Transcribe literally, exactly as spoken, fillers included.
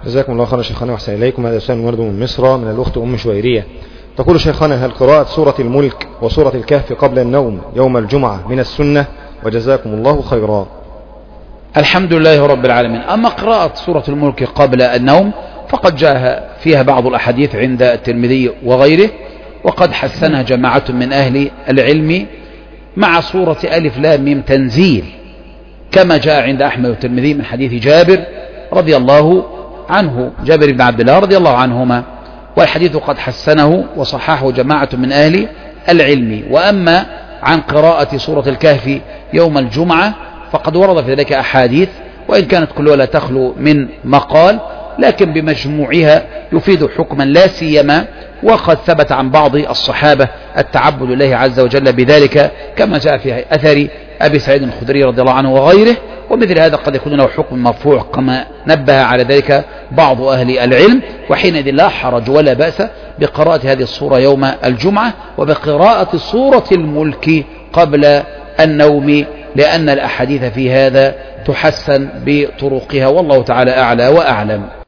جزاكم الله خيرا شيخنا وأحسن إليكم. هذا سؤال ورد من مصر من الأخت أم شويرية، تقول شيخنا: هل قراءة سورة الملك وسورة الكهف قبل النوم يوم الجمعة من السنة؟ وجزاكم الله خيرا. الحمد لله رب العالمين. أما قراءة سورة الملك قبل النوم فقد جاء فيها بعض الأحاديث عند الترمذي وغيره، وقد حسنها جماعة من أهل العلم مع سورة ألف لام ميم تنزيل، كما جاء عند أحمد والترمذي من حديث جابر رضي الله عنه، جابر بن عبد الله رضي الله عنهما، والحديث قد حسنه وصححه جماعة من أهل العلم. وأما عن قراءة سورة الكهف يوم الجمعة فقد ورد في ذلك أحاديث، وإن كانت كلها لا تخلو من مقال، لكن بمجموعها يفيد حكما لا سيما وقد ثبت عن بعض الصحابة التعبد لله عز وجل بذلك، كما جاء في أثر أبي سعيد الخدري رضي الله عنه وغيره. ومثل هذا قد يكون له حكم مرفوع كما نبه على ذلك بعض أهل العلم، وحينئذ لا حرج ولا بأس بقراءة هذه الصورة يوم الجمعة وبقراءة سورة الملك قبل النوم، لأن الأحاديث في هذا تحسن بطرقها، والله تعالى أعلى وأعلم.